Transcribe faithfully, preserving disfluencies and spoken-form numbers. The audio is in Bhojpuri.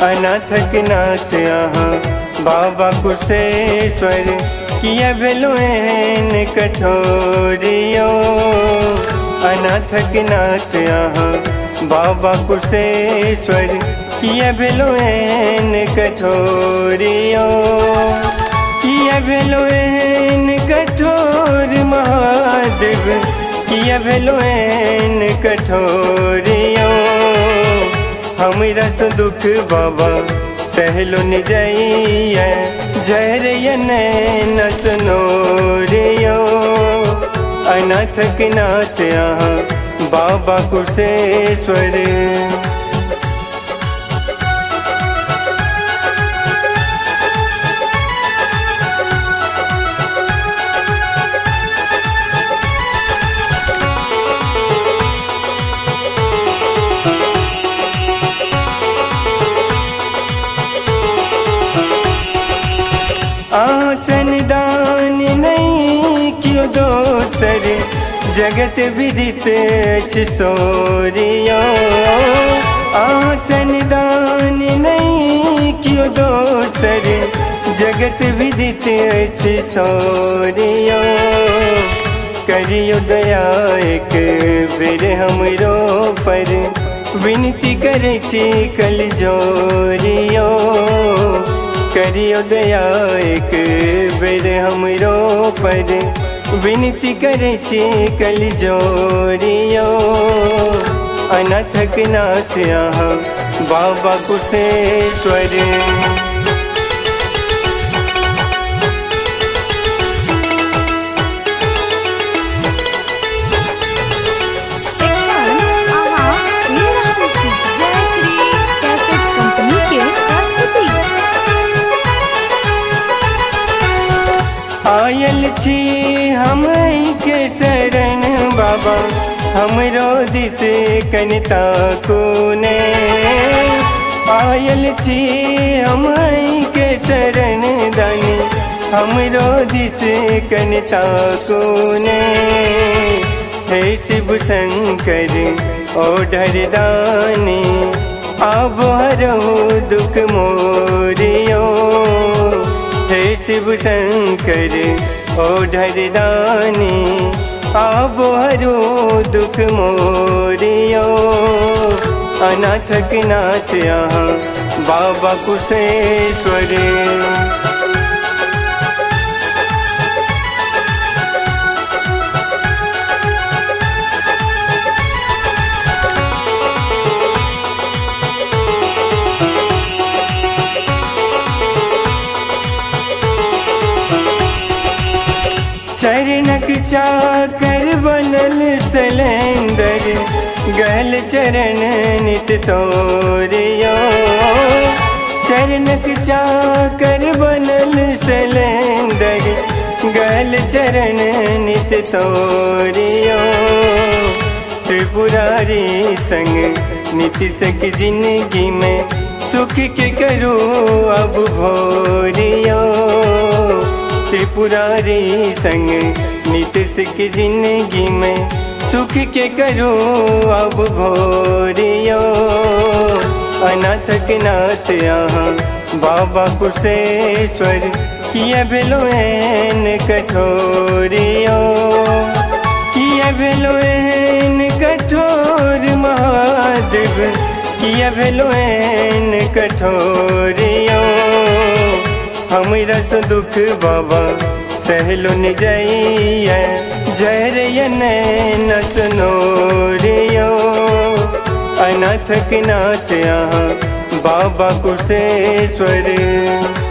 अनाथक नाथ यहाँ बाबा कुशेश्वर किया भेलुएन कठोरियो। अनाथक नाथ यहाँ बाबा कुशेश्वर किया भेलुएन कठोरियो। किया भेलुएन कठोर महादेव किया भेलुएन कठोरियो। हमरा से दुख बाबा सहलो न जाइए जहर न सुनोरियो। अनाथक नाथ यहाँ बाबा कुशेश्वर। आसन दान नहीं क्यों दोसर जगत विदित सोरियो। आसन दान नहीं क्यों दोसर जगत विदित सोरियो। करियो दया एक बेर हमरो पर विनती करे छी कल जोरियो। करियो दया एक बेर हमरो पर विनती करे छी कल जोरियो। अनाथक नाथ यहाँ बाबा कुशेश्वर। आयल छी हम के शरण बाबा हमरो दिस कनिता कोने। आयल छी हम के शरण दानी हमरो दिस कनिता कोने। हे शिव शंकर ओढ़र दानी अब हरो दुख मोरियो। हे शिव शंकर ओढ़र दानी आबो हरो दुख मोरियो। अनाथक नाथ यहाँ बाबा कुशेश्वर। चरणक चाकर बनल सलेंदर गहल चरण नित तोरियो। चरणक चाकर बनल सलेंदर गहल चरण नित तोरियो। त्रिपुरारी संग नित सक जिंदगी में सुख के करो अब भोरियो। त्रिपुरारी संग नितिश की जिंदगी में सुख के करो अब भोरियो। अनाथक नाथ यहाँ बाबा कुशेश्वर किया भेलुएन कठोरियो। किया भेलुएन कठोर महादेव किया भेलुएन कठोरियो। हमरा से दुख बाबा सहलो न जाइए जहर न सुनोरियो। अनाथक नाथ यहाँ बाबा कुशेश्वर।